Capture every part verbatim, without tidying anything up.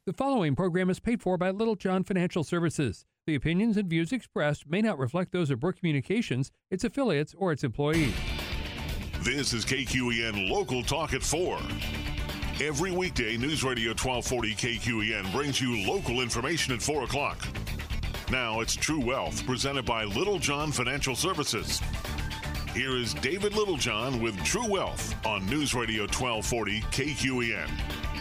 The following program is paid for by Little John Financial Services. The opinions and views expressed may not reflect those of Brook Communications, its affiliates, or its employees. This is K Q E N Local Talk at four. Every weekday, News Radio twelve forty K Q E N brings you local information at four o'clock. Now it's True Wealth, presented by Little John Financial Services. Here is David Littlejohn with True Wealth on News Radio twelve forty K Q E N.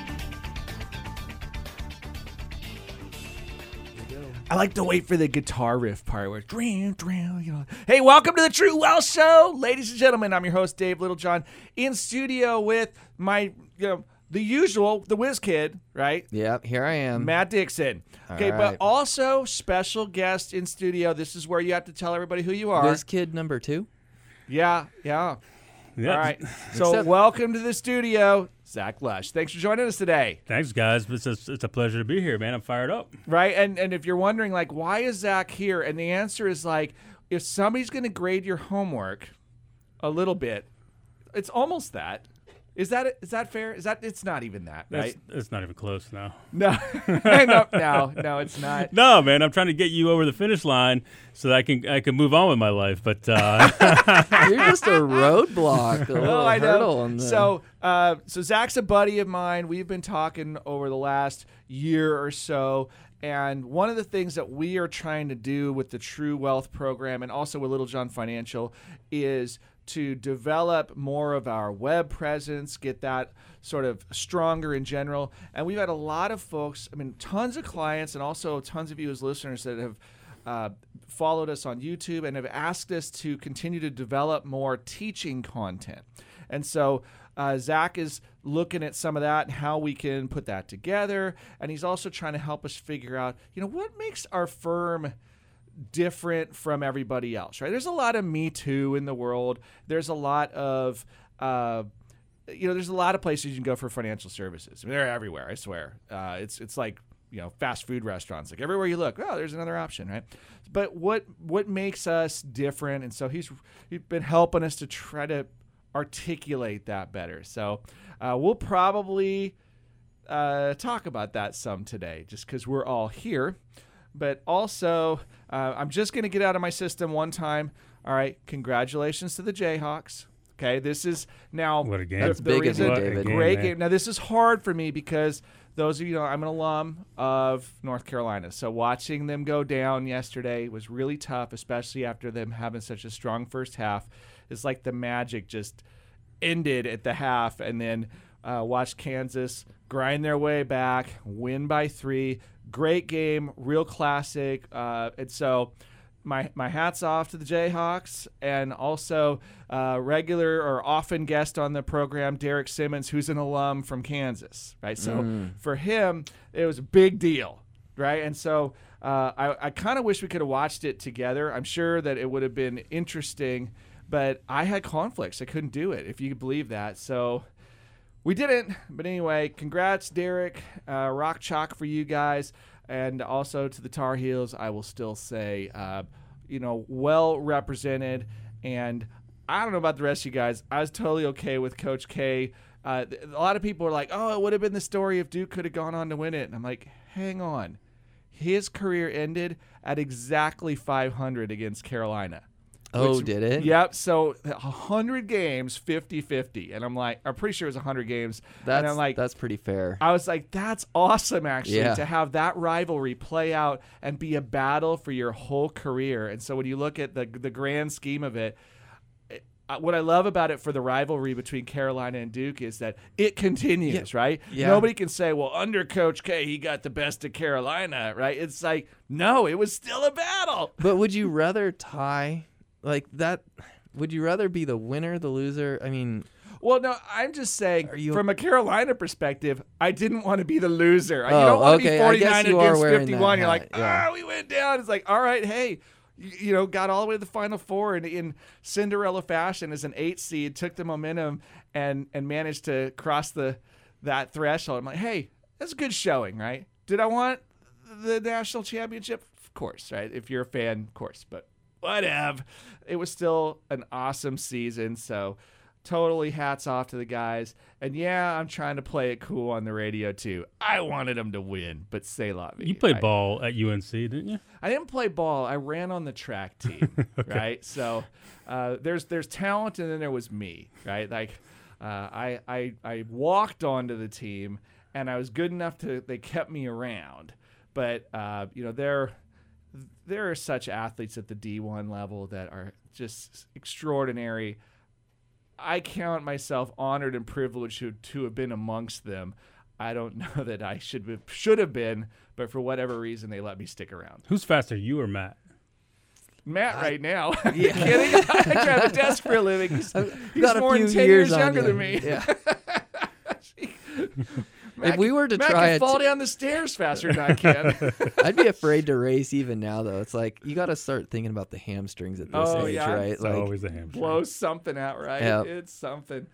I like to wait for the guitar riff part where dream, dream, you know. Hey, welcome to the True Wealth Show, ladies and gentlemen. I'm your host, Dave Littlejohn, in studio with my, you know, the usual, the whiz kid, right? Yep, here I am. Matt Dixon. All okay, right. but also special guest in studio. This is where you have to tell everybody who you are. Whiz kid number two. Yeah, yeah. Yep. All right. So Except- welcome to the studio, Zach Lush. Thanks for joining us today. Thanks, guys. It's a, it's a pleasure to be here, man. I'm fired up. Right? And and if you're wondering, like, why is Zach here? And the answer is, like, if somebody's going to grade your homework a little bit, it's almost that. Is that is that fair? Is that it's not even that, right? That's, it's not even close now. No, no, no, no, it's not. No, man. I'm trying to get you over the finish line so that I can I can move on with my life. But uh, You're just a roadblock, a little Oh, I hurdle. know. in the- So, uh, so Zach's a buddy of mine. We've been talking over the last year or so. And one of the things that we are trying to do with the True Wealth program and also with Little John Financial is to develop more of our web presence, get that sort of stronger in general. And we've had a lot of folks, I mean, tons of clients and also tons of you as listeners that have uh, followed us on YouTube and have asked us to continue to develop more teaching content. And so uh, Zach is looking at some of that and how we can put that together. And he's also trying to help us figure out, you know, what makes our firm different from everybody else, right? There's a lot of Me Too in the world. There's a lot of, uh, you know, there's a lot of places you can go for financial services. I mean, they're everywhere, I swear. Uh, it's it's like, you know, fast food restaurants. Like everywhere you look, oh, there's another option, right? But what what makes us different? And so he's he's been helping us to try to articulate that better. So uh, we'll probably uh, talk about that some today, just because we're all here. But also, uh, I'm just going to get out of my system one time. All right, congratulations to the Jayhawks. Okay, this is now What a game. the- That's the big of reason- you, What a David. game, Great man. game. Now this is hard for me because those of you know I'm an alum of North Carolina, so watching them go down yesterday was really tough, especially after them having such a strong first half. It's like the magic just ended at the half, and then uh, watched Kansas grind their way back, win by three. Great game, real classic. Uh, and so my my hat's off to the Jayhawks, and also uh, regular or often guest on the program, Derek Simmons, who's an alum from Kansas, right? So Mm. for him, it was a big deal, right? And so uh, I, I kind of wish we could have watched it together. I'm sure that it would have been interesting, but I had conflicts. I couldn't do it, if you could believe that. So we didn't. But anyway, congrats, Derek. Uh, rock chalk for you guys. And also to the Tar Heels, I will still say, uh, you know, well represented. And I don't know about the rest of you guys. I was totally okay with Coach K. Uh, th- a lot of people are like, oh, it would have been the story if Duke could have gone on to win it. And I'm like, hang on. His career ended at exactly five hundred against Carolina. Oh, Which- did it? Yep. So one hundred games, fifty-fifty. And I'm like, I'm pretty sure it was one hundred games. That's and I'm like, that's pretty fair. I was like, that's awesome, actually, Yeah. to have that rivalry play out and be a battle for your whole career. And so when you look at the the grand scheme of it, it uh, what I love about it for the rivalry between Carolina and Duke is that it continues, right? Yeah. Nobody can say, well, under Coach K, he got the best of Carolina, right? It's like, no, it was still a battle. But would you rather tie like that? Would you rather be the winner, the loser? I mean, Well, no, I'm just saying, Are you- from a Carolina perspective, I didn't want to be the loser. you Oh, don't want okay, to I be guess forty-nine you are against wearing that fifty-one. You're hat, like, yeah. ah, we went down. It's like, all right, hey, you, you know, got all the way to the Final Four and in Cinderella fashion as an eight seed, took the momentum and and managed to cross the that threshold. I'm like, hey, that's a good showing, right? Did I want the national championship? Of course, right? If you're a fan, of course, but whatever. It was still an awesome season, so totally hats off to the guys. And yeah, I'm trying to play it cool on the radio too. I wanted them to win, but say la vie. You played I, ball at U N C, didn't you? I didn't play ball. I ran on the track team, Okay. right? So uh, there's there's talent, and then there was me, right? Like uh, I I I walked onto the team, and I was good enough to they kept me around. But uh, you know there there are such athletes at the D one level that are just extraordinary. I count myself honored and privileged to, to have been amongst them. I don't know that I should be, should have been, but for whatever reason, they let me stick around. Who's faster, you or Matt? Matt, right now. Are you kidding? I drive a desk for a living. He's, he's got a more few than ten years years on younger you. than me. Yeah. Matt If we can- were to Matt try can it fall to- down the stairs faster than I can. I'd be afraid to race even now, though. It's like you got to start thinking about the hamstrings at this Oh, age, yeah. right? It's Like, always a hamstring. Blow something out, right? Yep. It's something.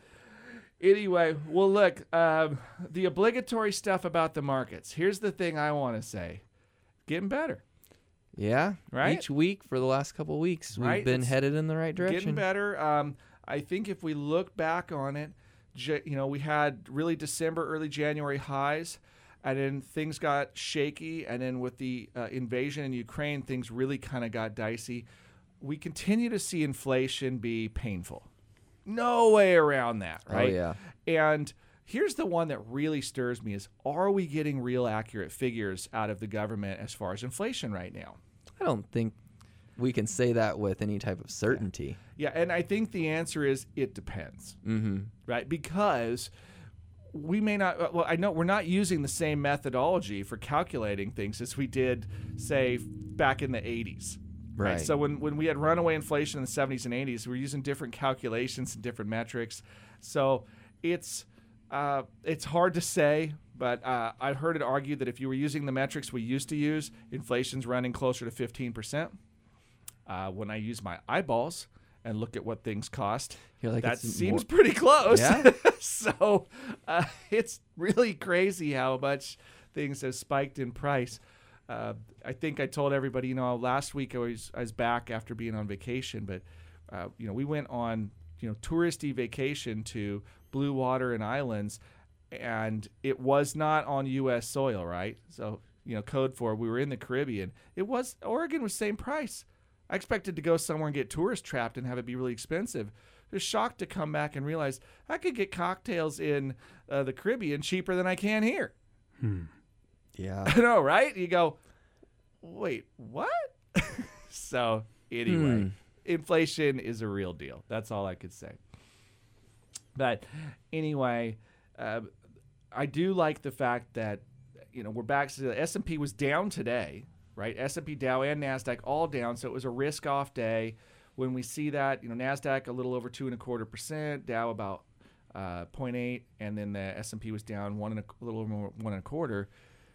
Anyway, well, look, um, the obligatory stuff about the markets. Here's the thing I want to say. Getting better. yeah, Right? Each week for the last couple of weeks, we've Right? been It's headed in the right Getting direction. better. Um, I think if we look back on it, J- you know, we had really December, early January highs, and then things got shaky, and then with the uh, invasion in Ukraine, things really kind of got dicey. We continue to see inflation be painful. No way around that, right? Oh, yeah. And here's the one that really stirs me is, are we getting real accurate figures out of the government as far as inflation right now? I don't think we can say that with any type of certainty. Yeah, and I think the answer is it depends. Mm-hmm. Right? Because we may not, well, I know we're not using the same methodology for calculating things as we did, say, back in the eighties. Right. So when, when we had runaway inflation in the seventies and eighties, we were using different calculations and different metrics. So it's uh, it's hard to say, but uh, I've heard it argued that if you were using the metrics we used to use, inflation's running closer to fifteen percent. Uh, when I use my eyeballs and look at what things cost, You're like, that it's seems more- pretty close. Yeah. So uh, it's really crazy how much things have spiked in price. Uh, I think I told everybody, you know, last week I was I was back after being on vacation, but uh, you know, we went on, you know, touristy vacation to blue water and islands, and it was not on U S soil, right? So, you know, code for we were in the Caribbean. It was Oregon was same price. I expected to go somewhere and get tourist trapped and have it be really expensive. I was shocked to come back and realize I could get cocktails in uh, the Caribbean cheaper than I can here. Yeah. I know, right? You go, wait, what? So anyway, Hmm. inflation is a real deal. That's all I could say. But anyway, uh, I do like the fact that, you know, we're back to the S and P was down today, right? S and P, Dow, and NASDAQ all down. So it was a risk-off day. When we see that, you know, NASDAQ a little over two and a quarter percent, Dow about uh, zero point eight, and then the S and P was down one and a, a little over one and a quarter.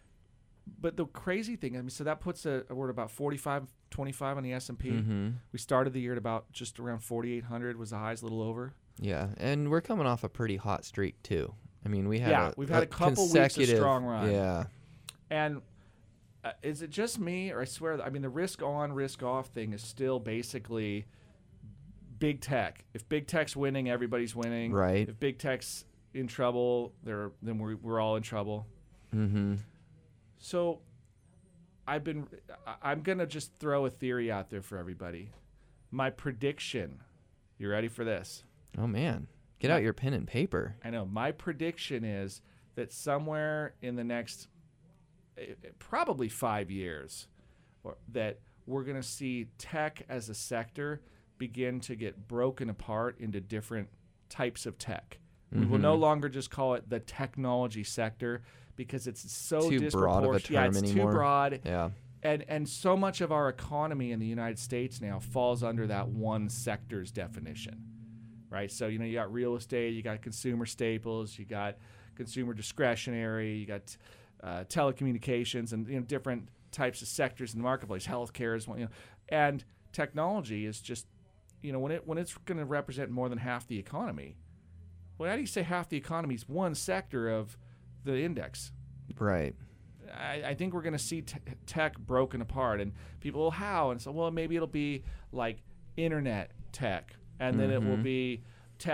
But the crazy thing, I mean, so that puts a, we're at about forty-five twenty-five on the S and P. Mm-hmm. We started the year at about just around forty-eight hundred was the highs, a little over. Yeah, and we're coming off a pretty hot streak too. I mean, we had Yeah, a, we've had a couple weeks of consecutive- strong run. Yeah, And uh, is it just me, or I swear, I mean, the risk on, risk off thing is still basically big tech. If big tech's winning, everybody's winning. Right. If big tech's in trouble, they're, then we're, we're all in trouble. mm-hmm. So I've been, I- I'm going to just throw a theory out there for everybody. My prediction, you ready for this? Oh man, get out your pen and paper. I know. My prediction is that somewhere in the next eh, eh, probably five years, or that we're going to see tech as a sector begin to get broken apart into different types of tech. We will no longer just call it the technology sector because it's so Too broad of a disproportionate. Yeah, term it's anymore. too broad. Yeah, And and so much of our economy in the United States now falls under that one sector's definition, right? So, you know, you got real estate, you got consumer staples, you got consumer discretionary, you got uh, telecommunications, and, you know, different types of sectors in the marketplace. Healthcare is one, you know, and technology is just, you know, when it when it's going to represent more than half the economy. Well, how do you say half the economy is one sector of the index? right. I, I think we're going to see t- tech broken apart, and people, well, how? And so, well, maybe it'll be like internet tech, and then it will Mhm. be tech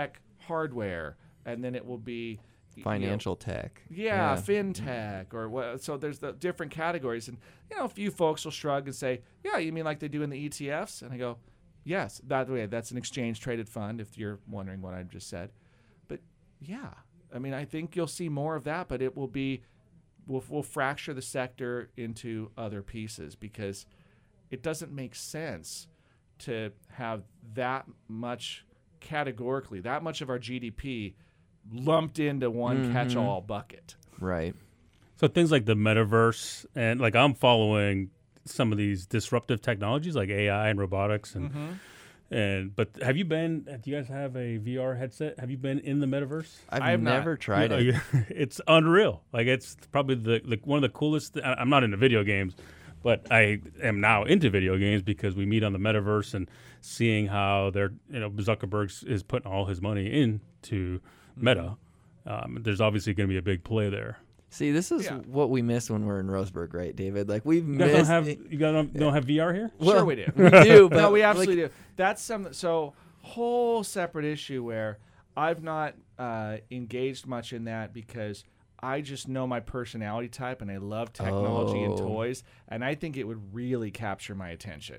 hardware, and then it will be you know, Financial tech. yeah, fintech, or what. So there's the different categories, and you know, a few folks will shrug and say, "Yeah, you mean like they do in the E T Fs?" And I go, "Yes, that way, that's an exchange traded fund." If you're wondering what I just said, but yeah, I mean, I think you'll see more of that, but it will be, we'll, we'll fracture the sector into other pieces because it doesn't make sense to have that much categorically, that much of our G D P lumped into one Mhm. catch-all bucket. Right. So things like the metaverse, and like I'm following some of these disruptive technologies like A I and robotics, and Mm-hmm. and but have you been? Do you guys have a V R headset? Have you been in the metaverse? I've I have not. never tried You- it. you- It's unreal. Like it's probably the, the one of the coolest. I- I'm not into video games, but I am now into video games because we meet on the metaverse and seeing how they're, you know, Zuckerberg is putting all his money into Meta. Um, there's obviously going to be a big play there. See, this is Yeah. what we miss when we're in Roseburg, right, David? Like we've You guys don't missed. have you guys don't, don't have V R here? Sure Well, we do. we do, but no, we like, absolutely do. That's some so whole separate issue where I've not uh, engaged much in that because I just know my personality type and I love technology and Oh. toys, and I think it would really capture my attention.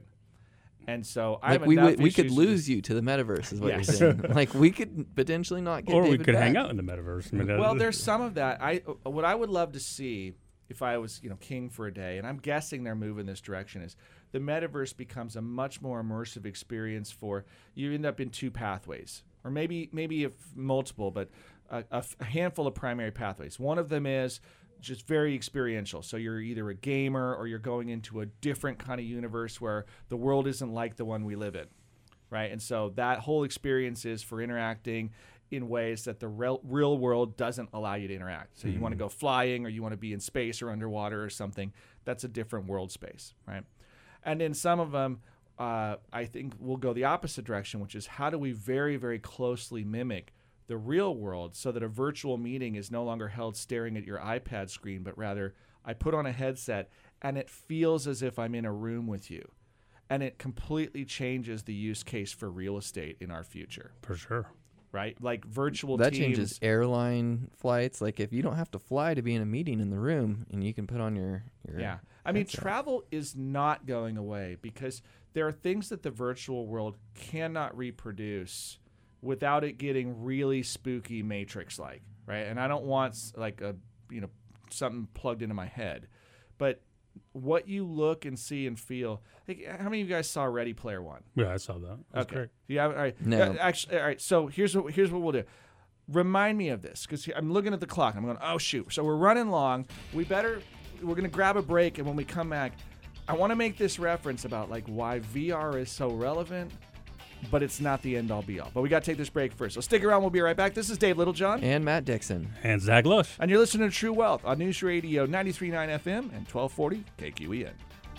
And so I Like have we enough would, we could issues to lose just- you to the metaverse, is what Yes. you're saying. Like we could potentially not get Or we David could back. hang out in the metaverse. I mean, Well, that- there's some of that. I what I would love to see if I was, you know, king for a day, and I'm guessing they're moving this direction, is the metaverse becomes a much more immersive experience for you. End up in two pathways, or maybe maybe if multiple, but a, a f- a handful of primary pathways. One of them is just very experiential. So you're either a gamer or you're going into a different kind of universe where the world isn't like the one we live in, right? And so that whole experience is for interacting in ways that the real, real world doesn't allow you to interact. So you want to go flying, or you want to be in space or underwater or something. That's a different world space, right? And then some of them, uh, I think, will go the opposite direction, which is how do we very, very closely mimic the real world so that a virtual meeting is no longer held staring at your iPad screen, but rather I put on a headset and it feels as if I'm in a room with you. And it completely changes the use case for real estate in our future, for sure. right? Like virtual That teams. changes airline flights. Like if you don't have to fly to be in a meeting in the room, and you can put on your, your Yeah. I mean, headset. travel is not going away because there are things that the virtual world cannot reproduce without it getting really spooky Matrix-like, right? And I don't want s- like a, you know, something plugged into my head. But what you look and see and feel, like, how many of you guys saw Ready Player One? Yeah, I saw that. That's Okay. great. Do you have, all right. No. Uh, actually, all right. So here's what here's what we'll do. Remind me of this because I'm looking at the clock. I'm going, oh shoot. So we're running long. We better. We're gonna grab a break, and when we come back, I want to make this reference about like why V R is so relevant, but it's not the end all be all. But we got to take this break first. So stick around. We'll be right back. This is Dave Littlejohn, and Matt Dixon. And Zach Lush. and you're listening to True Wealth on News Radio ninety-three point nine F M and twelve forty K Q E N.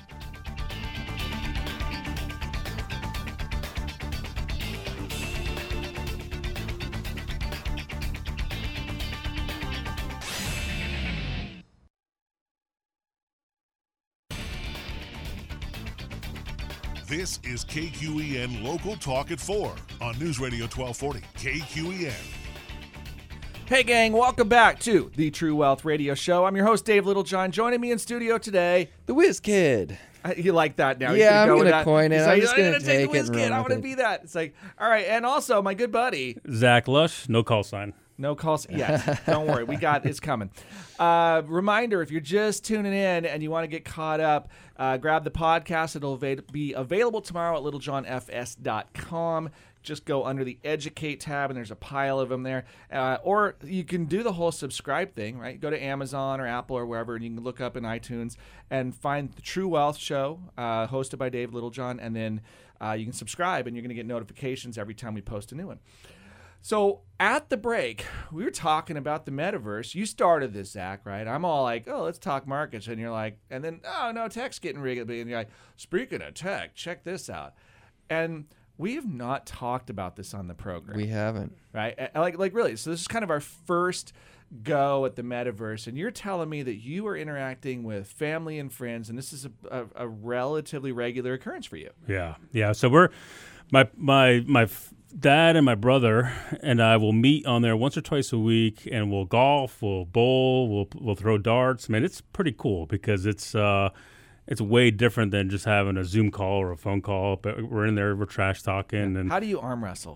This is K Q E N Local Talk at four on News Radio twelve forty K Q E N. Hey gang, welcome back to the True Wealth Radio Show. I'm your host Dave Littlejohn. Joining me in studio today. The Whiz Kid. I- You like that now? Yeah, I'm go with gonna that. coin it. He's I'm like, just I'm gonna gonna take take the it whiz and kid. run I with want to it. be that. It's like, all right, and also my good buddy. Zach Lush, no call sign. No calls yet. Don't worry, we got it's coming. Uh, reminder: if you're just tuning in and you want to get caught up, uh, grab the podcast. It'll ava- be available tomorrow at littlejohn f s dot com. Just go under the Educate tab, and there's a pile of them there. Uh, or you can do the whole subscribe thing, right? Go to Amazon or Apple or wherever, and you can look up in iTunes and find the True Wealth Show, uh, hosted by Dave Littlejohn, and then uh, you can subscribe, and you're going to get notifications every time we post a new one. So at the break, we were talking about the metaverse. You started this, Zach, right? I'm all like, oh, let's talk markets. And you're like, and then, oh, no, tech's getting really big. And you're like, speaking of tech, check this out. And we have not talked about this on the program, We haven't. right? Uh, Like, like really. So this is kind of our first go at the metaverse. And you're telling me that you are interacting with family and friends, and this is a, a, a relatively regular occurrence for you. Yeah, yeah. So we're my my my f- Dad and my brother and I will meet on there once or twice a week, and we'll golf, we'll bowl, we'll we'll throw darts. Man, it's pretty cool because it's uh, it's way different than just having a Zoom call or a phone call. But we're in there, we're trash talking, and How do you arm wrestle?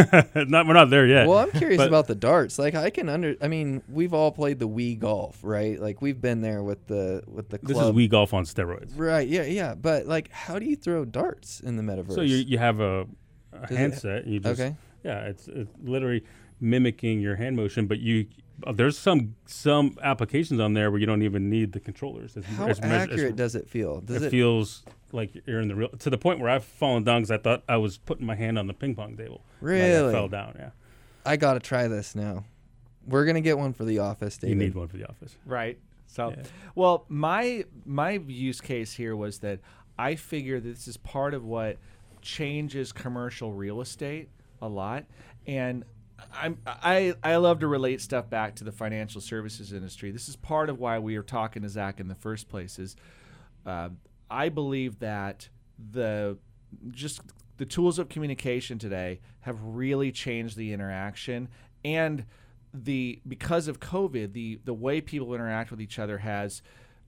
not we're not there yet. Well, I'm curious But- about the darts. Like I can under. I mean, we've all played the Wii Golf, right? Like we've been there with the with the club. This is Wii Golf on steroids. Right. Yeah. Yeah. But like, how do you throw darts in the metaverse? So you you have a, a Does it- handset. And you just, okay. Yeah, it's, it's literally mimicking your hand motion, but you uh, there's some some applications on there where you don't even need the controllers. It's, How it's meas- accurate it's- does it feel? Does it, it? feels like you're in the real, to the point where I've fallen down because I thought I was putting my hand on the ping pong table. Like Really? I fell down. Yeah, I gotta try this now. We're gonna get one for the office, David. you need one for the office. Right. So, Yeah. well, my my use case here was that I figure that this is part of what changes commercial real estate a lot, and I'm I I love to relate stuff back to the financial services industry. This is part of why we are talking to Zach in the first place. Is uh, I believe that the just the tools of communication today have really changed the interaction, and the because of COVID, the the way people interact with each other has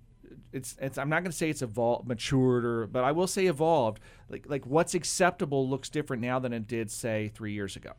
it's it's I'm not going to say it's evolved, matured, or but I will say evolved. Like like what's acceptable looks different now than it did say three years ago.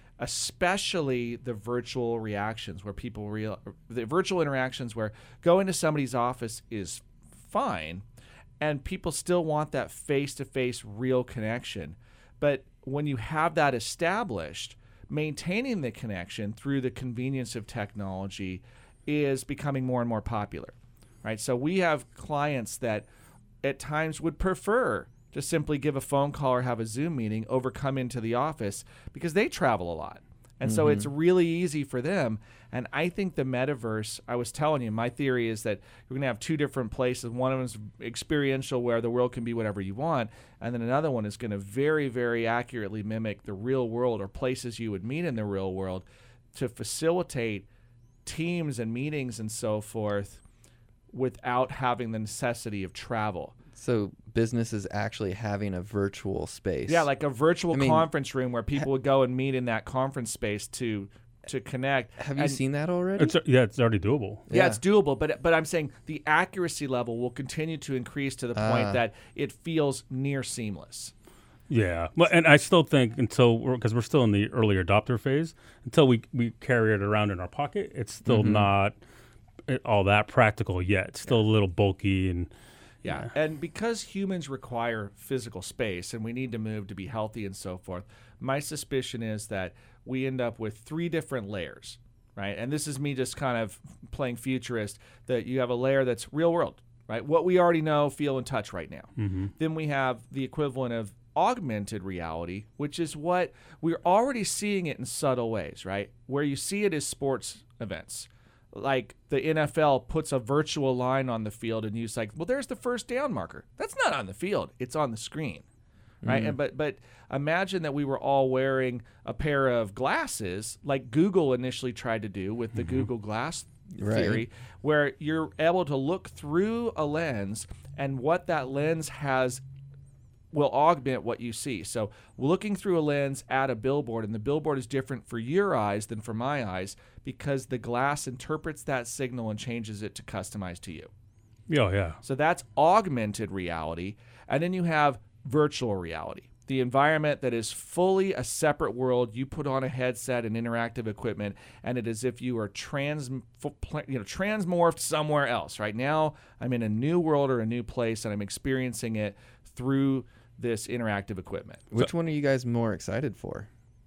Especially the virtual reactions where people real the virtual interactions where going to somebody's office is fine, and people still want that face-to-face real connection. But when you have that established, maintaining the connection through the convenience of technology is becoming more and more popular, right? So we have clients that at times would prefer to simply give a phone call or have a Zoom meeting over come into the office because they travel a lot. And mm-hmm. so it's really easy for them. And I think the metaverse, I was telling you, my theory is that you're going to have two different places. One of them is experiential where the world can be whatever you want. And then another one is going to very, very accurately mimic the real world or places you would meet in the real world to facilitate teams and meetings and so forth without having the necessity of travel. So business is actually having a virtual space. Yeah, like a virtual I mean, conference room where people would go and meet in that conference space to to connect. Have you And- seen that already? It's yeah, it's already doable. Yeah, it's doable, but but I'm saying the accuracy level will continue to increase to the point Ah. that it feels near seamless. Yeah, well, and I still think until because we're, we're still in the early adopter phase, until we we carry it around in our pocket, it's still Mhm. not uh, all that practical yet. It's still a little bulky and. Yeah. And because humans require physical space and we need to move to be healthy and so forth, my suspicion is that we end up with three different layers, right? And this is me just kind of playing futurist, that you have a layer that's real world, right? What we already know, feel, and touch right now. Mm-hmm. Then we have the equivalent of augmented reality, which is what we're already seeing it in subtle ways, right? Where you see it is sports events. Like the N F L puts a virtual line on the field and you like, well, there's the first down marker. That's not on the field. It's on the screen, right? Mm. And but but imagine that we were all wearing a pair of glasses like Google initially tried to do with the Mm-hmm. Google Glass Right. theory, where you're able to look through a lens and what that lens has will augment what you see. So looking through a lens at a billboard, and the billboard is different for your eyes than for my eyes because the glass interprets that signal and changes it to customize to you. Oh, yeah. So that's augmented reality. And then you have virtual reality, the environment that is fully a separate world. You put on a headset and interactive equipment, and it is as if you are trans, you know, transmorphed somewhere else. Right now, I'm in a new world or a new place, and I'm experiencing it through this interactive equiment. Which one are you guys more excited for?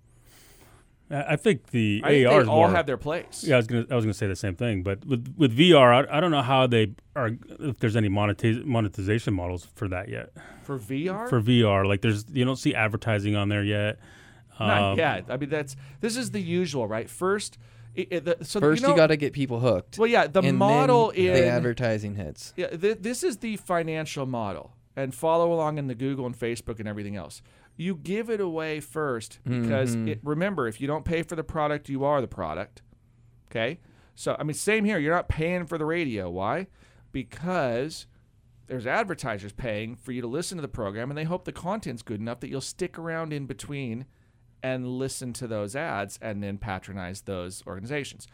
I I think the I think A R they is all more. have their place. Yeah, I was gonna I was gonna say the same thing, but with with V R, I, I don't know how they are. If there's any monetiz- monetization models for that yet. For V R? For V R, like there's you don't see advertising on there yet. Not Um, yet. I mean, that's this is the usual, right? First, it, it, the, so First, you, you, know, got to get people hooked. Well, yeah, the and model then in the advertising hits. Yeah, th- this is the financial model, and follow along in the Google and Facebook and everything else. You give it away first because Mhm. it, remember, if you don't pay for the product, you are the product. Okay, so I mean, same here. You're not paying for the radio. Why? Because there's advertisers paying for you to listen to the program, and they hope the content's good enough that you'll stick around in between and listen to those ads and then patronize those organizations.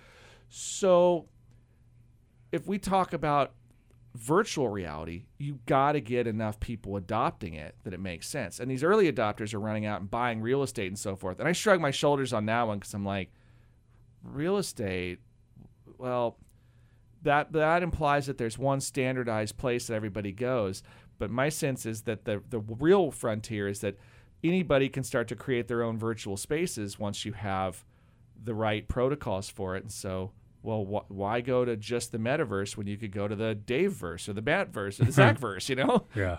So if we talk about virtual reality, you got to get enough people adopting it that it makes sense. And these early adopters are running out and buying real estate and so forth. And I shrug my shoulders on that one because I'm like, real estate, well, that that implies that there's one standardized place that everybody goes. But my sense is that the the real frontier is that anybody can start to create their own virtual spaces once you have the right protocols for it. And so, well, wh- why go to just the metaverse when you could go to the Dave-verse or the Bat-verse or the Zach-verse, you know? Yeah.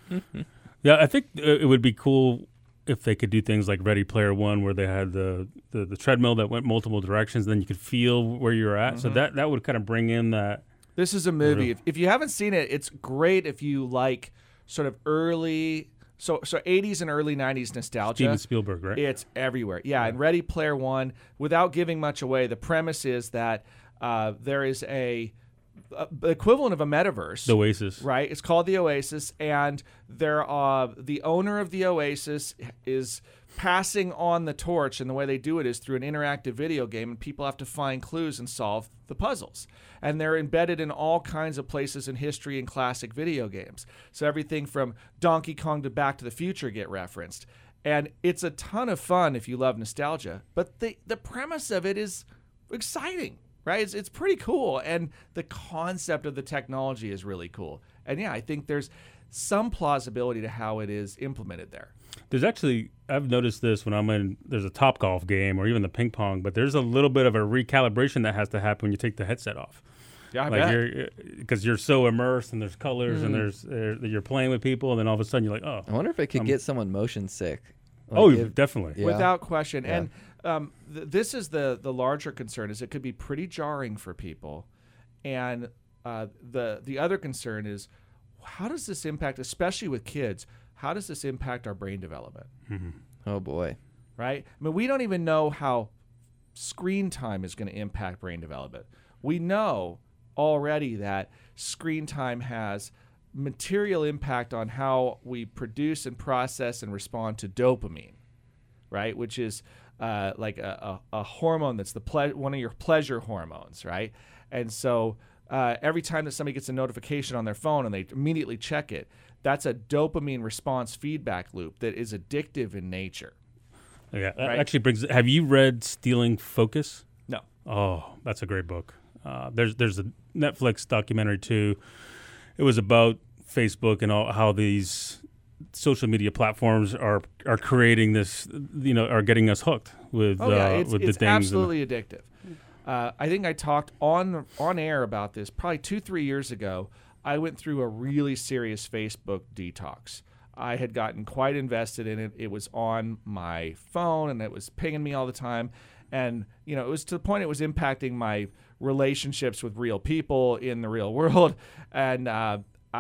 Yeah, I think it would be cool if they could do things like Ready Player One, where they had the, the, the treadmill that went multiple directions, then you could feel where you're at. Mm-hmm. So that, that would kind of bring in that. This is a movie. If, if you haven't seen it, it's great if you like sort of early, so so eighties and early nineties nostalgia. Steven Spielberg, right? It's everywhere. Yeah, and Ready Player One, without giving much away, the premise is that uh, there is a, a the equivalent of a metaverse. The Oasis. Right? It's called the Oasis, and there are the owner of the Oasis is passing on the torch, and the way they do it is through an interactive video game, and people have to find clues and solve the puzzles. And they're embedded in all kinds of places in history and classic video games. So everything from Donkey Kong to Back to the Future get referenced. And it's a ton of fun if you love nostalgia. But the the premise of it is exciting, right? It's, it's pretty cool. And the concept of the technology is really cool. And yeah, I think there's some plausibility to how it is implemented there. There's actually, I've noticed this when I'm in, there's a Topgolf game or even the ping pong, but there's a little bit of a recalibration that has to happen when you take the headset off. Yeah, I like bet. you're, because you're so immersed and there's colors Mm. and there's uh, you're playing with people, and then all of a sudden you're like, oh. I wonder if it could Um, get someone motion sick. Like oh, if- definitely. Yeah. Without question. Yeah. And um, th- this is the the larger concern, is it could be pretty jarring for people. And uh, the the other concern is, how does this impact, especially with kids, how does this impact our brain development? Mm-hmm. Oh boy. Right? I mean, we don't even know how screen time is going to impact brain development. We know already that screen time has material impact on how we produce and process and respond to dopamine, right? Which is uh, like a, a, a hormone that's the ple- one of your pleasure hormones, right? And so uh, every time that somebody gets a notification on their phone and they immediately check it, that's a dopamine response feedback loop that is addictive in nature. Yeah, that Right. actually brings. Have you read Stealing Focus? No. Oh, that's a great book. Uh, there's there's a Netflix documentary too. It was about Facebook and all, how these social media platforms are are creating this, you know, are getting us hooked with Oh yeah, uh, it's, with it's the things. and- absolutely addictive. Uh, I think I talked on on air about this probably two three years ago. I went through a really serious Facebook detox. I had gotten quite invested in it. It was on my phone and it was pinging me all the time. And, you know, it was to the point it was impacting my relationships with real people in the real world. And uh,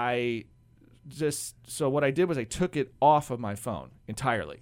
I just, so what I did was I took it off of my phone entirely.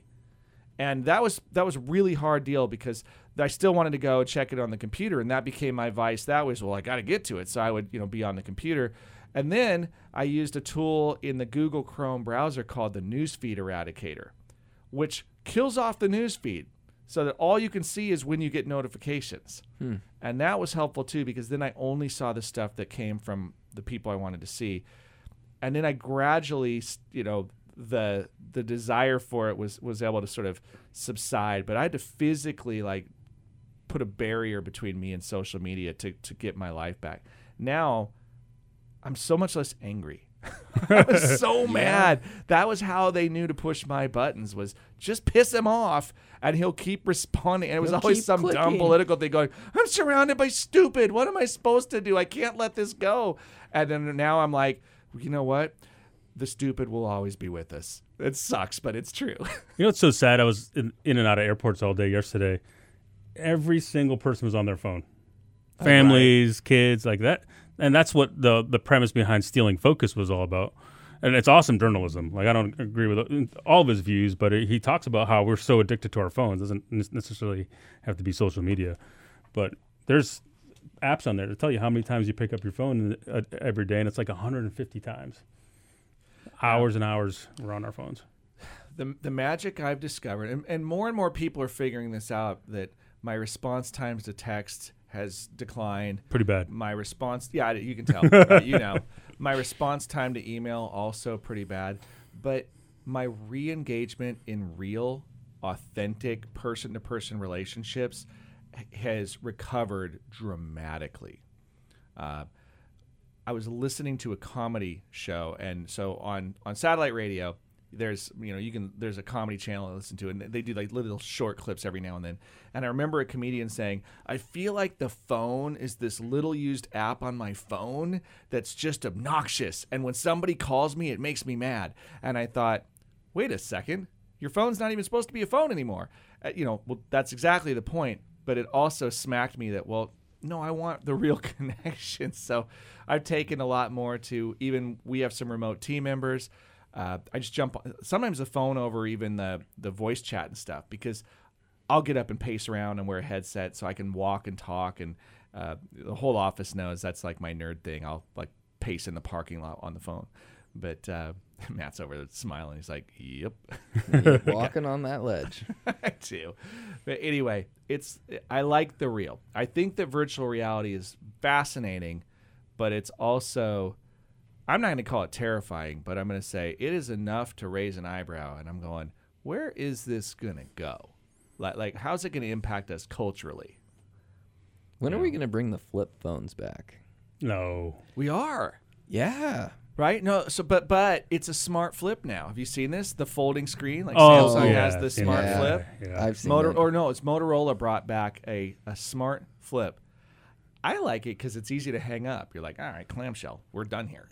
And that was that was a really hard deal because I still wanted to go check it on the computer, and that became my vice. That was, well, I got to get to it. So I would, you know, be on the computer. And then I used a tool in the Google Chrome browser called the Newsfeed Eradicator, which kills off the newsfeed so that all you can see is when you get notifications. Hmm. And that was helpful too, because then I only saw the stuff that came from the people I wanted to see. And then I gradually, you know, the the desire for it was was able to sort of subside, but I had to physically like put a barrier between me and social media to to get my life back. Now I'm so much less angry. I was so mad. That was how they knew to push my buttons, was just piss him off and he'll keep responding. And it was He'll always keep some dumb clicking. political thing going, I'm surrounded by stupid. What am I supposed to do? I can't let this go. And then now I'm like, you know what? The stupid will always be with us. It sucks, but it's true. You know what's so sad? I was in, in and out of airports all day yesterday. Every single person was on their phone. Families, kids, like that. And that's what the the premise behind Stealing Focus was all about. And it's awesome journalism. Like, I don't agree with all of his views, but he talks about how we're so addicted to our phones. It doesn't necessarily have to be social media. But there's apps on there to tell you how many times you pick up your phone uh, every day, and it's like one hundred fifty times. Hours and hours we're on our phones. the the magic I've discovered, and, and more and more people are figuring this out, that my response times to text has declined. Pretty bad. My response, yeah, you can tell. uh, you know, my response time to email also pretty bad. But my re-engagement in real, authentic, person-to-person relationships h- has recovered dramatically. Uh, I was listening to a comedy show, and so on on satellite radio, there's you know you can there's a comedy channel I listen to, and they do like little short clips every now and then. And I remember a comedian saying, "I feel like the phone is this little used app on my phone that's just obnoxious, and when somebody calls me, it makes me mad." And I thought, wait a second, your phone's not even supposed to be a phone anymore. Uh, you know, well, that's exactly the point. But it also smacked me that, well, no, I want the real connection. So I've taken a lot more to, even we have some remote team members. Uh, I just jump on, sometimes the phone over even the, the voice chat and stuff, because I'll get up and pace around and wear a headset so I can walk and talk. And uh, the whole office knows that's like my nerd thing. I'll like pace in the parking lot on the phone. But uh, Matt's over there smiling. He's like, yep. Walking on that ledge. I do. But anyway, it's I like the real. I think that virtual reality is fascinating, but it's also, I'm not going to call it terrifying, but I'm going to say it is enough to raise an eyebrow. And I'm going, where is this going to go? Like, like, how's it going to impact us culturally? When are we going to bring the flip phones back? No. We are. Yeah. Right? No, so but but it's a smart flip now. Have you seen this? The folding screen, like Oh, Samsung yeah, has the I've seen smart that. flip. Yeah. I've seen Motor that. or no, it's Motorola brought back a a smart flip. I like it because it's easy to hang up. You're like, all right, clamshell, we're done here.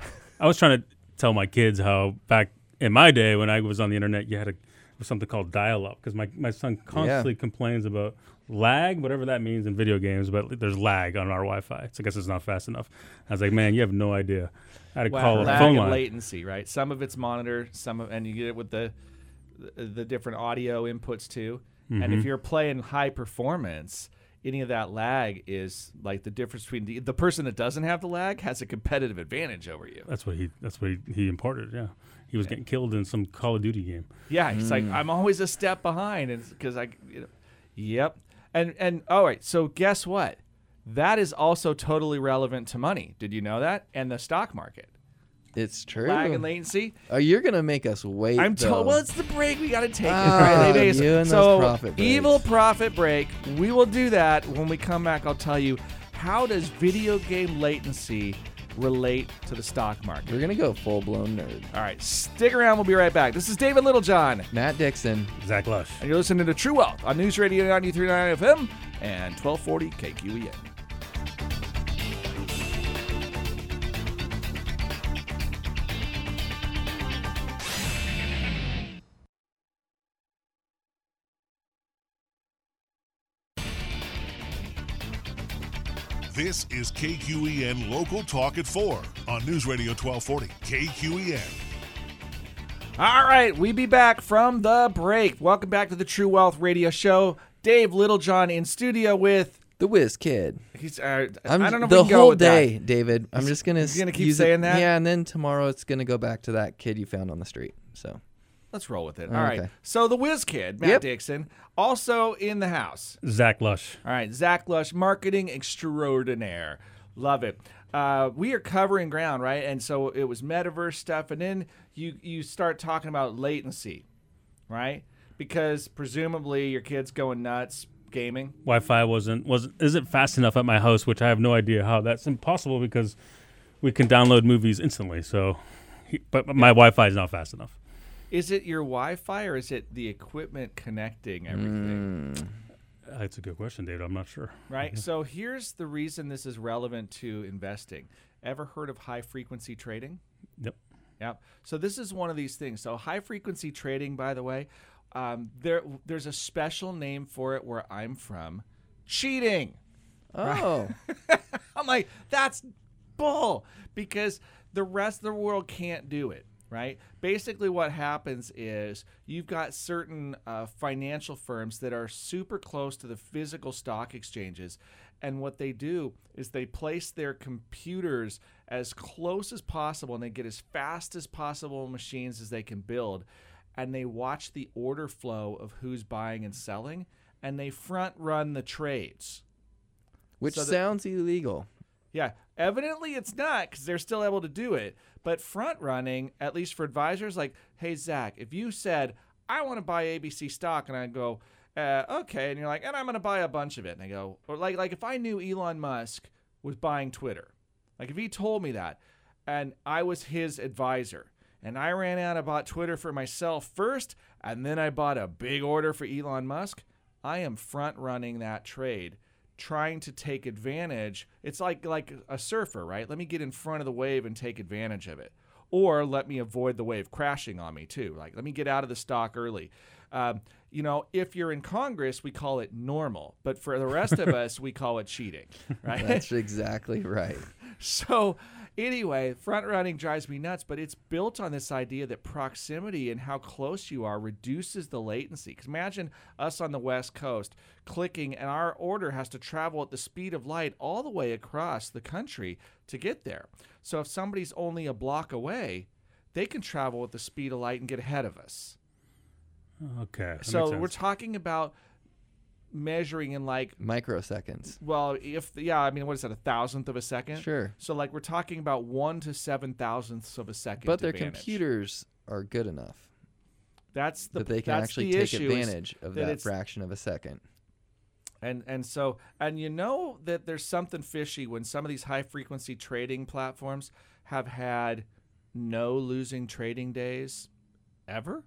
I was trying to tell my kids how back in my day when I was on the internet, you had a something called dial-up, because my, my son constantly Yeah. complains about lag, whatever that means in video games, but there's lag on our Wi-Fi. So I guess it's not fast enough. I was like, man, you have no idea. I had to Wow, call a lag phone and line. latency, right? Some of it's monitor, some of, and you get it with the the, the different audio inputs too. And Mm-hmm. if you're playing high performance, any of that lag is like the difference between the, the person that doesn't have the lag has a competitive advantage over you. That's what he. That's what he, he imported. Yeah, he was getting killed in some Call of Duty game. Yeah, he's like, I'm always a step behind, and because I, you know, yep. And and all right, so guess what? That is also totally relevant to money. Did you know that? And the stock market, It's true. lag and latency. Oh, you're going to make us wait, I'm though. told. Well, it's the break. We got to take it. Ah, Right? It is. you and so those profit breaks. evil profit break. We will do that when we come back. I'll tell you how does video game latency relate to the stock market. We're going to go full-blown nerd. All right, stick around. We'll be right back. This is David Littlejohn, Matt Dixon. Zach Lush. and you're listening to True Wealth on News Radio ninety-three point nine F M and twelve forty K Q E N. This is K Q E N Local Talk at four on News Radio twelve forty K Q E N. All right, we be back from the break. Welcome back to the True Wealth Radio Show. Dave Littlejohn in studio with. The Whiz Kid. He's, uh, I'm, I don't know if the we can go whole with day, that. David. I'm just gonna he's gonna keep use saying it. that? Yeah, and then tomorrow it's gonna go back to that kid you found on the street. So Let's roll with it. Oh, All right. okay. So the Whiz Kid, Matt Yep. Dixon, also in the house. Zach Lush. All right, Zach Lush, marketing extraordinaire. Love it. Uh, we are covering ground, right? And so it was metaverse stuff, and then you you start talking about latency, right? Because presumably your kid's going nuts gaming. Wi-Fi wasn't wasn't isn't fast enough at my house, which I have no idea how. That's impossible because we can download movies instantly. So, he, but my Wi-Fi is not fast enough. Is it your Wi-Fi or is it the equipment connecting everything? mm, That's a good question, David. I'm not sure. Right. So here's the reason this is relevant to investing. Ever heard of high frequency trading? Yep. Yep. So this is one of these things. So high frequency trading, by the way, um, there there's a special name for it where I'm from. Cheating. oh, I'm like, that's bull, because the rest of the world can't do it. Right? Basically, what happens is you've got certain uh, financial firms that are super close to the physical stock exchanges. And what they do is they place their computers as close as possible, and they get as fast as possible machines as they can build. and they watch the order flow of who's buying and selling, and they front run the trades. Which So that- sounds illegal. Yeah, evidently it's not because they're still able to do it. But front running, at least for advisors, like, hey, Zach, if you said, I want to buy A B C stock, and I go, uh, okay, and you're like, and I'm going to buy a bunch of it. And I go, or like, like if I knew Elon Musk was buying Twitter, like if he told me that, and I was his advisor, and I ran out and bought Twitter for myself first, and then I bought a big order for Elon Musk, I am front running that trade, trying to take advantage. It's like like a surfer, right? Let me get in front of the wave and take advantage of it. Or let me avoid the wave crashing on me too. Like, let me get out of the stock early. Um, you know, if you're in Congress, we call it normal. But for the rest of us, we call it cheating, right? That's exactly right. So anyway, front running drives me nuts, but it's built on this idea that proximity and how close you are reduces the latency. Because imagine us on the West Coast clicking, and our order has to travel at the speed of light all the way across the country to get there. So if somebody's only a block away, they can travel at the speed of light and get ahead of us. Okay. that So makes we're sense. talking about measuring in like, Microseconds. well, if yeah, I mean, what is that, a thousandth of a second? Sure. So like we're talking about one to seven thousandths of a second. But their advantage. computers are good enough That's the that they can that's actually the take issue is advantage of that that it's- fraction of a second. And and so and you know that there's something fishy when some of these high frequency trading platforms have had no losing trading days ever.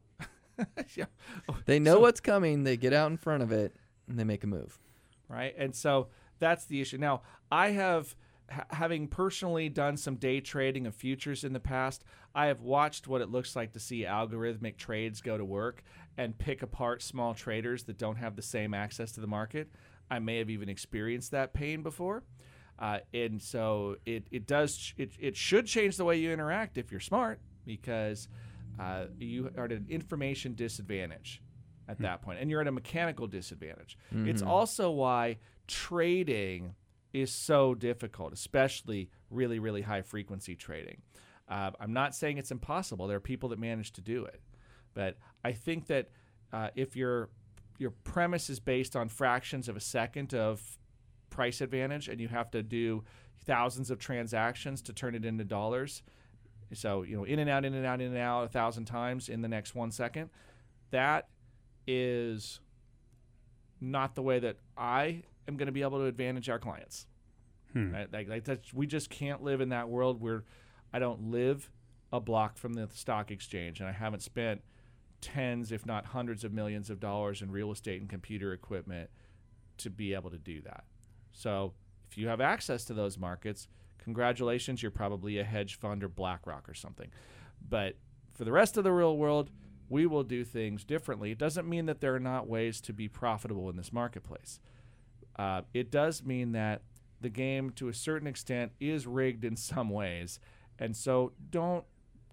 Yeah. They know So- what's coming. They get out in front of it, and they make a move. Right? And so that's the issue. Now, I have, ha- having personally done some day trading of futures in the past, I have watched what it looks like to see algorithmic trades go to work and pick apart small traders that don't have the same access to the market. I may have even experienced that pain before. Uh, and so it, it does, it, it should change the way you interact if you're smart, because uh, you are at an information disadvantage at that point, and you're at a mechanical disadvantage. It's also why trading is so difficult, especially really, really high frequency trading. Uh, I'm not saying it's impossible. There are people that manage to do it, but I think that uh, if your your premise is based on fractions of a second of price advantage, and you have to do thousands of transactions to turn it into dollars, so you know, in and out, in and out, in and out, a thousand times in the next one second, that is not the way that I am going to be able to advantage our clients. Hmm. Right? Like, like that's, we just can't live in that world where I don't live a block from the stock exchange, and I haven't spent tens, if not hundreds of millions of dollars in real estate and computer equipment to be able to do that. So if you have access to those markets, congratulations, you're probably a hedge fund or BlackRock or something. But for the rest of the real world, we will do things differently. It doesn't mean that there are not ways to be profitable in this marketplace. Uh, it does mean that the game, to a certain extent, is rigged in some ways. And so don't,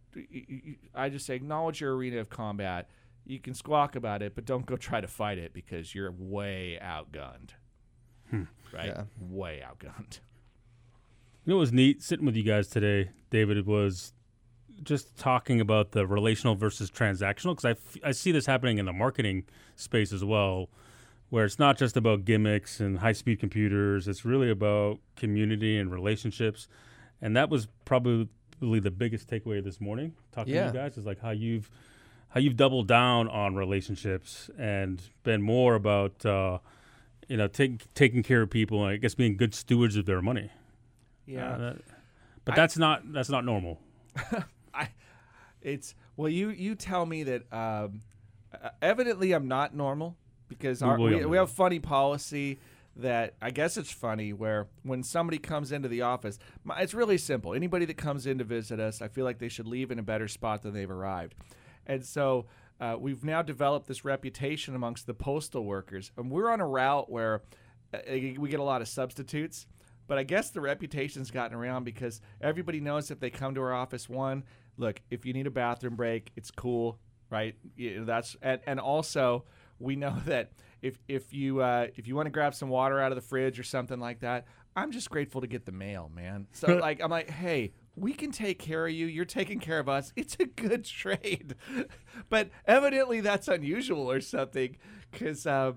I just say, acknowledge your arena of combat. You can squawk about it, but don't go try to fight it because you're way outgunned. Hmm. Right? Yeah. Way outgunned. You know what was neat sitting with you guys today, David, was just talking about the relational versus transactional, because I, f- I see this happening in the marketing space as well, where it's not just about gimmicks and high-speed computers. It's really about community and relationships. And that was probably the biggest takeaway this morning, talking Yeah. to you guys, is like how you've how you've doubled down on relationships and been more about uh, you know take, taking care of people and I guess being good stewards of their money. Yeah. Uh, that- but I- that's not that's not normal. I, it's well, you you tell me that um, uh, evidently I'm not normal because We our, will we, know. we have funny policy that I guess it's funny where when somebody comes into the office, my, it's really simple. Anybody that comes in to visit us, I feel like they should leave in a better spot than they've arrived, and so uh, we've now developed this reputation amongst the postal workers, and we're on a route where uh, we get a lot of substitutes. But I guess the reputation's gotten around because everybody knows if they come to our office, one, look, if you need a bathroom break, it's cool, right? You know, that's and, and also we know that if if you uh, if you want to grab some water out of the fridge or something like that, I'm just grateful to get the mail, man. So like I'm like, hey, we can take care of you. You're taking care of us. It's a good trade. But evidently that's unusual or something because, uh,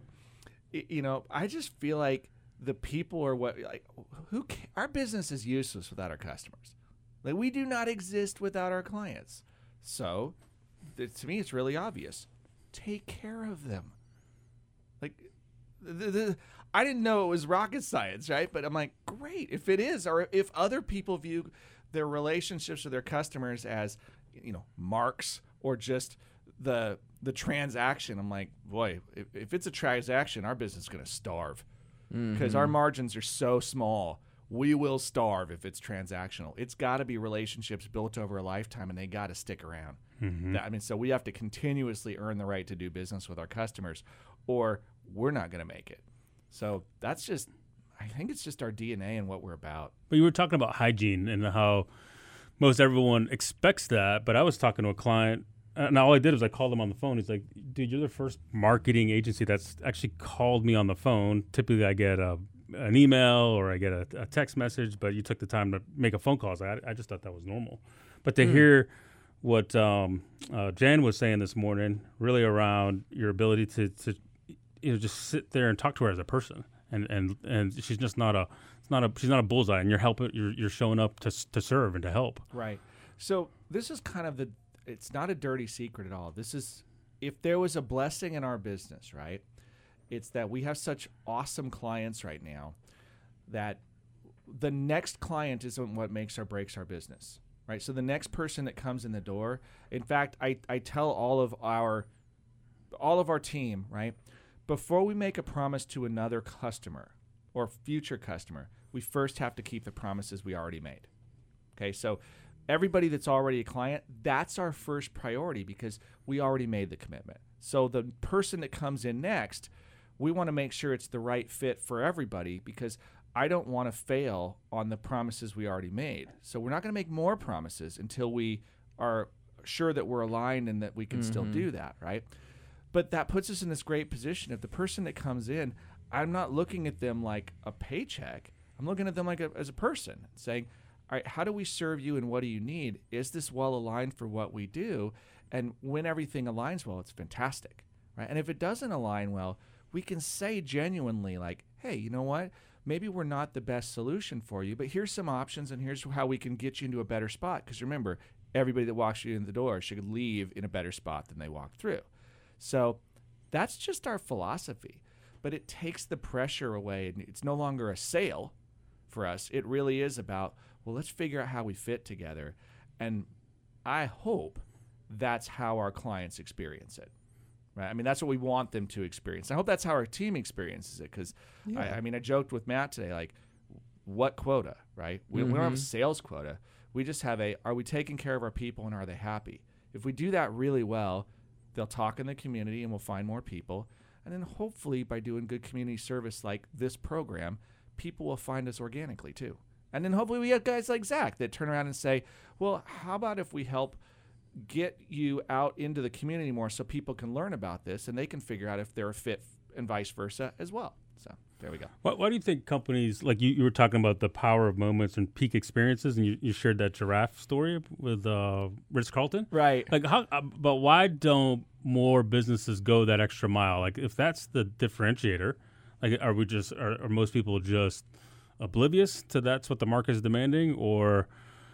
you know, I just feel like the people are what, like, who, ca- our business is useless without our customers. Like, we do not exist without our clients. So, th- to me, it's really obvious. Take care of them. Like, the, the, I didn't know it was rocket science, right? But I'm like, great, if it is, or if other people view their relationships with their customers as, you know, marks or just the the transaction, I'm like, boy, if, if it's a transaction, our business is going to starve because Mm-hmm. our margins are so small. We will starve if it's transactional. It's got to be relationships built over a lifetime, and they got to stick around. Mm-hmm. That- I mean, so we have to continuously earn the right to do business with our customers, or we're not going to make it. So that's just, I think it's just our D N A and what we're about. But you were talking about hygiene and how most everyone expects that. But I was talking to a client, and all I did was I called him on the phone. He's like, dude, you're the first marketing agency that's actually called me on the phone. Typically, I get a, an email or I get a, a text message, but you took the time to make a phone call. So I, I just thought that was normal. But to Hmm. hear what um, uh, Jan was saying this morning, really around your ability to, to you know, just sit there and talk to her as a person. And, and and she's just not a it's not a she's not a bullseye, and you're helping you're you're showing up to s- to serve and to help. Right. So this is kind of the, it's not a dirty secret at all. This is, if there was a blessing in our business, right, it's that we have such awesome clients right now that the next client isn't what makes or breaks our business, right? So the next person that comes in the door, in fact, I, I tell all of our all of our team, right, before we make a promise to another customer or future customer, we first have to keep the promises we already made. Okay, so everybody that's already a client, that's our first priority because we already made the commitment. So the person that comes in next, we want to make sure it's the right fit for everybody because I don't want to fail on the promises we already made. So we're not going to make more promises until we are sure that we're aligned and that we can still do that, right? But that puts us in this great position. If the person that comes in, I'm not looking at them like a paycheck. I'm looking at them like a, as a person, saying, all right, how do we serve you and what do you need? Is this well aligned for what we do? And when everything aligns well, it's fantastic, right? And if it doesn't align well, we can say genuinely like, hey, you know what? Maybe we're not the best solution for you, but here's some options and here's how we can get you into a better spot. Because remember, everybody that walks you in the door should leave in a better spot than they walked through. So that's just our philosophy, but it takes the pressure away. And it's no longer a sale for us. It really is about, well, let's figure out how we fit together. And I hope that's how our clients experience it. Right? I mean, that's what we want them to experience. I hope that's how our team experiences it. Because, I, I mean, I joked with Matt today, like, what quota, right? We, we don't have a sales quota. We just have a, are we taking care of our people and are they happy? If we do that really well, they'll talk in the community and we'll find more people. And then hopefully by doing good community service like this program, people will find us organically too. And then hopefully we have guys like Zach that turn around and say, well, how about if we help get you out into the community more so people can learn about this and they can figure out if they're a fit and vice versa as well. So there we go. Why, why do you think companies, like you, you were talking about the power of moments and peak experiences, and you, you shared that giraffe story with uh, Ritz-Carlton? Right. Like, how? Uh, but why don't more businesses go that extra mile? Like, if that's the differentiator, like, are we just, are, are most people just oblivious to that's what the market is demanding, or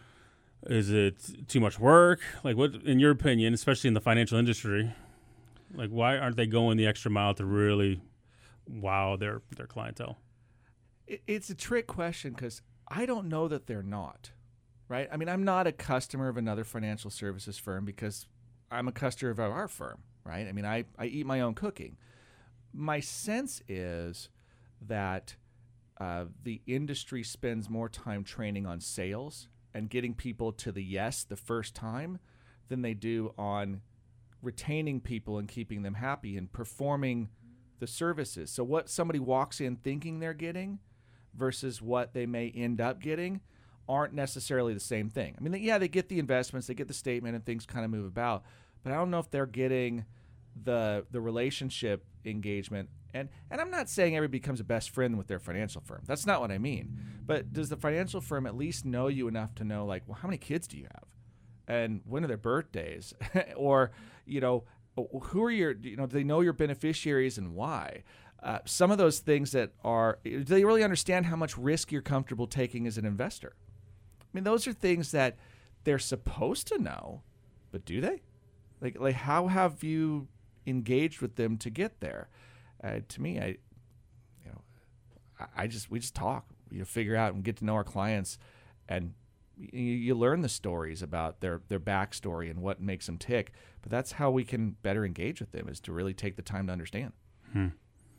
is it too much work? Like, what, in your opinion, especially in the financial industry, like, why aren't they going the extra mile to really wow their their clientele? It, it's a trick question because I don't know that they're not, right? I mean, I'm not a customer of another financial services firm because I'm a customer of our firm, right? I mean, I, I eat my own cooking. My sense is that uh, the industry spends more time training on sales and getting people to the yes the first time than they do on retaining people and keeping them happy and performing the services. So what somebody walks in thinking they're getting versus what they may end up getting aren't necessarily the same thing. I mean, they, yeah, they get the investments, they get the statement, and things kind of move about, but I don't know if they're getting the the relationship engagement. And and I'm not saying everybody becomes a best friend with their financial firm. That's not what I mean. But does the financial firm at least know you enough to know, like, well, how many kids do you have? And when are their birthdays? Or, you know, who are your, you know, do they know your beneficiaries and why? Uh, some of those things that are, do they really understand how much risk you're comfortable taking as an investor? I mean, those are things that they're supposed to know, but do they? Like, like how have you engaged with them to get there? Uh, to me, I, you know, I, I just we just talk, you know, figure out and get to know our clients, and you, you learn the stories about their their backstory and what makes them tick. But that's how we can better engage with them, is to really take the time to understand. Hmm.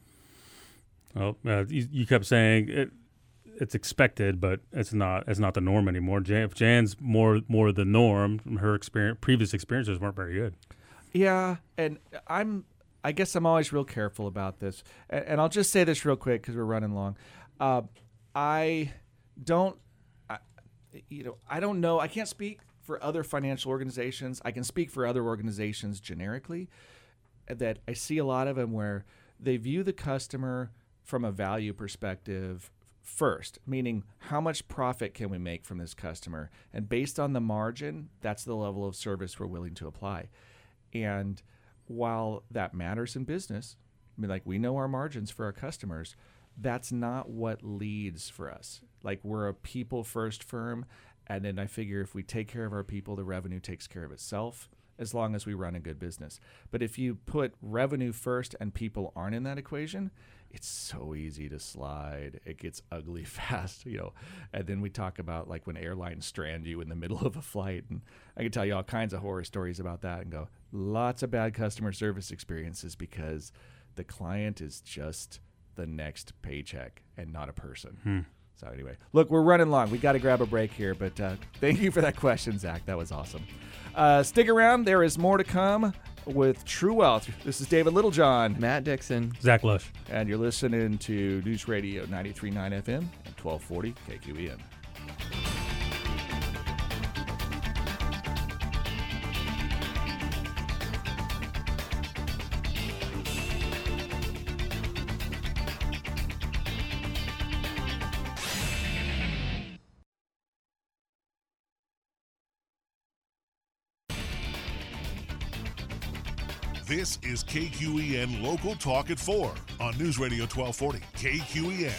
Well, uh, you, you kept saying it, it's expected, but it's not. It's not the norm anymore. Jan, if Jan's more more the norm, her experience, previous experiences weren't very good. Yeah, and I'm. I guess I'm always real careful about this, and, and I'll just say this real quick because we're running long. Uh, I don't, I, you know, I don't know. I can't speak for other financial organizations. I can speak for other organizations generically. That I see a lot of them where they view the customer from a value perspective first, meaning how much profit can we make from this customer, and based on the margin, that's the level of service we're willing to apply, and while that matters in business, I mean, like, we know our margins for our customers, that's not what leads for us. Like, we're a people-first firm, and then I figure if we take care of our people, the revenue takes care of itself, as long as we run a good business. But if you put revenue first and people aren't in that equation, it's so easy to slide. It gets ugly fast, you know. And then we talk about, like, when airlines strand you in the middle of a flight, and I can tell you all kinds of horror stories about that, and go, lots of bad customer service experiences because the client is just the next paycheck and not a person. Hmm. So anyway, look, we're running long. We got to grab a break here, but uh, thank you for that question, Zach. That was awesome. Uh, stick around. There is more to come with True Wealth. This is David Littlejohn. Matt Dixon. Zach Lush. And you're listening to News Radio ninety-three point nine F M and twelve forty K Q E N. This is K Q E N Local Talk at four on News Radio twelve forty K Q E N.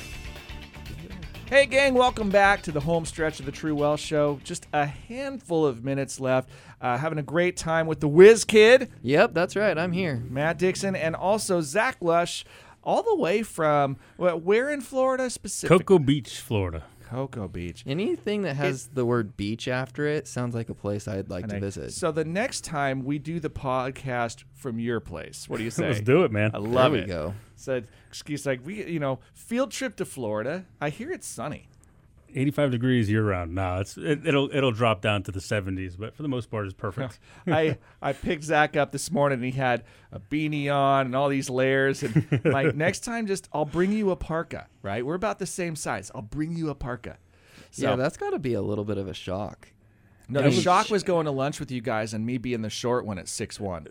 Hey, gang, welcome back to the home stretch of the True Wealth Show. Just a handful of minutes left. Uh, having a great time with the Whiz Kid, Yep, that's right. I'm here. Matt Dixon, and also Zach Lush, all the way from, well, where in Florida specifically? Cocoa Beach, Florida. Cocoa Beach. Anything that has the word beach after it sounds like a place I'd like And to I- visit. So the next time we do the podcast from your place, what do you say? Let's do it, man. I love there it. we go. Said, excuse like we, you know, field trip to Florida. I hear it's sunny. eighty-five degrees year round. No, it's it, it'll it'll drop down to the seventies, but for the most part, it's perfect. I I picked Zach up this morning, and he had a beanie on and all these layers. And like, next time, just I'll bring you a parka. Right? We're about the same size. I'll bring you a parka. So, yeah, that's got to be a little bit of a shock. no, the shock was going to lunch with you guys and me being the short one at six one.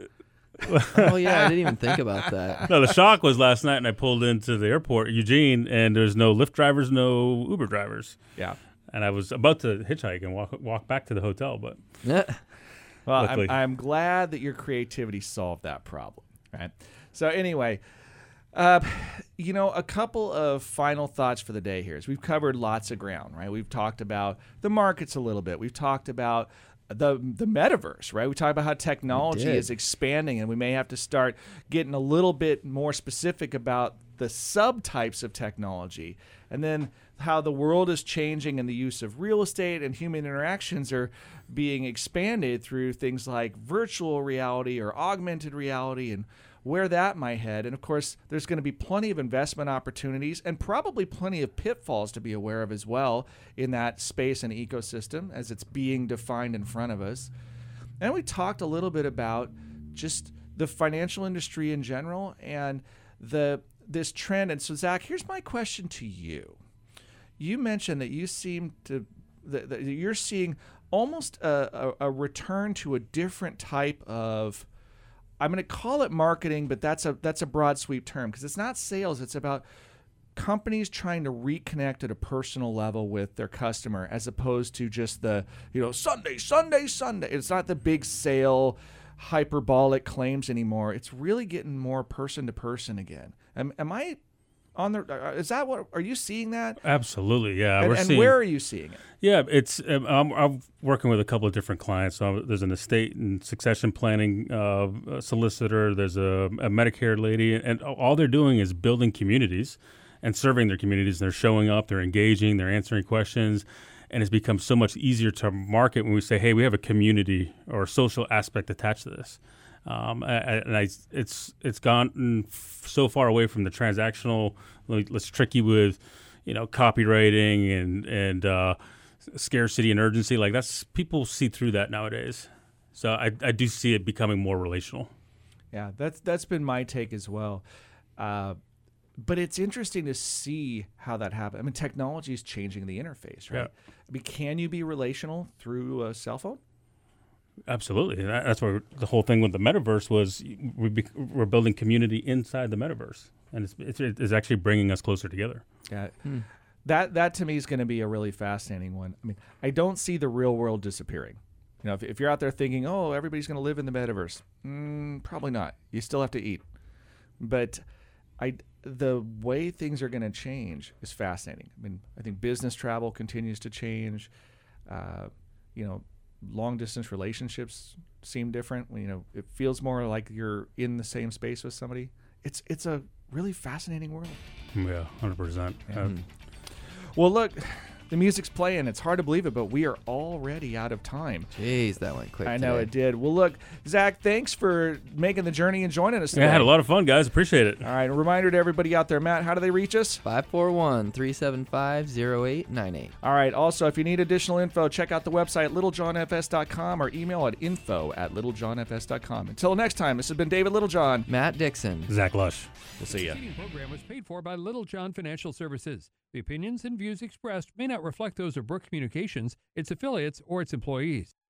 Oh, yeah, I didn't even think about that. No, the shock was last night, and I pulled into the airport, Eugene, and there's no Lyft drivers, no Uber drivers, Yeah. and I was about to hitchhike and walk walk back to the hotel, but Yeah. Well, I'm, Luckily. I'm glad that your creativity solved that problem, right? So anyway, uh, you know, a couple of final thoughts for the day here is we've covered lots of ground, right? We've talked about the markets a little bit. We've talked about the the metaverse, right? We talked about how technology did. is expanding, and we may have to start getting a little bit more specific about the subtypes of technology, and then how the world is changing and the use of real estate and human interactions are being expanded through things like virtual reality or augmented reality, and where that might head. And of course, there's going to be plenty of investment opportunities and probably plenty of pitfalls to be aware of as well in that space and ecosystem as it's being defined in front of us. And we talked a little bit about just the financial industry in general and the this trend. And so, Zach, here's my question to you. You mentioned that you seem to that, that you're seeing almost a, a, a return to a different type of I'm going to call it marketing, but that's a that's a broad sweep term because it's not sales. It's about companies trying to reconnect at a personal level with their customer as opposed to just the, you know, Sunday, Sunday, Sunday. It's not the big sale, hyperbolic claims anymore. It's really getting more person to person again. Am, am I on the, uh, is that what, are you seeing that? Absolutely, yeah. And, We're and seeing, where are you seeing it? Yeah, it's um, I'm, I'm working with a couple of different clients. So there's an estate and succession planning uh, solicitor. There's a, a Medicare lady, and all they're doing is building communities and serving their communities. They're showing up, they're engaging, they're answering questions, and it's become so much easier to market when we say, "Hey, we have a community or a social aspect attached to this." Um, and I, it's it's gone so far away from the transactional. Let's trick you with, you know, copywriting and and uh, scarcity and urgency. Like that's people see through that nowadays. So I I do see it becoming more relational. Yeah, that's that's been my take as well. Uh, but it's interesting to see how that happens. I mean, technology is changing the interface, right? Yeah. I mean, can you be relational through a cell phone? Absolutely. That, that's where the whole thing with the metaverse was. We be, we're building community inside the metaverse, and it's, it's it's actually bringing us closer together. Yeah, Hmm. that that to me is going to be a really fascinating one. I mean, I don't see the real world disappearing. You know, if, if you're out there thinking, oh, everybody's going to live in the metaverse, mm, probably not. You still have to eat. But I, the way things are going to change is fascinating. I mean, I think business travel continues to change. Uh, you know, long distance relationships seem different. You know, it feels more like you're in the same space with somebody. It's it's a really fascinating world. Yeah, one hundred percent. Uh, Well, look, the music's playing. It's hard to believe it, but we are already out of time. Jeez, that went quick. I know today. it did. Well, look, Zach, thanks for making the journey and joining us today. yeah, I had a lot of fun, guys. Appreciate it. All right, a reminder to everybody out there, Matt, how do they reach us? five four one, three seven five, zero eight nine eight. All right, also, if you need additional info, check out the website, littlejohn f s dot com or email at info at littlejohn f s dot com. Until next time, this has been David Littlejohn. Matt Dixon. Zach Lush. We'll see you. The preceding program was paid for by Little John Financial Services. The opinions and views expressed may not reflect those of Brook Communications, its affiliates, or its employees.